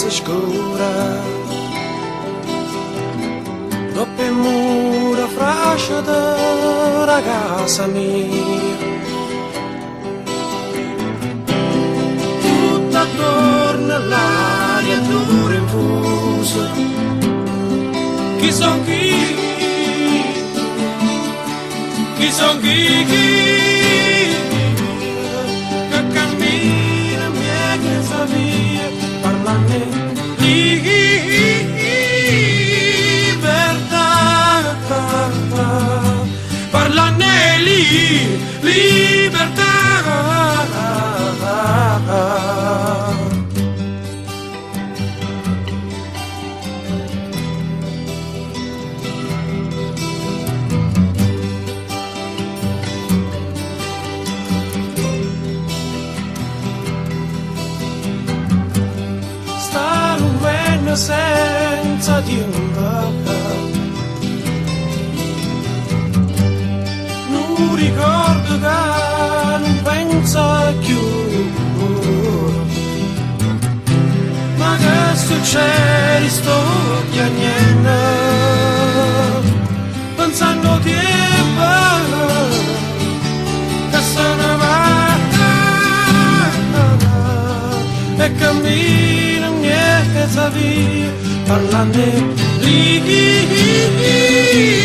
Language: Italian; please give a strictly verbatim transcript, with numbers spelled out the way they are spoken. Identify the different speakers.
Speaker 1: si scura. Troppe mura frascia della casa mia, tutto attorno all'aria dura infusa. Chi son chi? Chi son chi? Chi? Che cammina mia casa mia, parlando parlane li, libertà. Stare un bene senza di un papà, ricordo che non penso più, ma che succede sto piagnendo, pensando tempo che se ne va e cammino in mia casa via, parlando lì.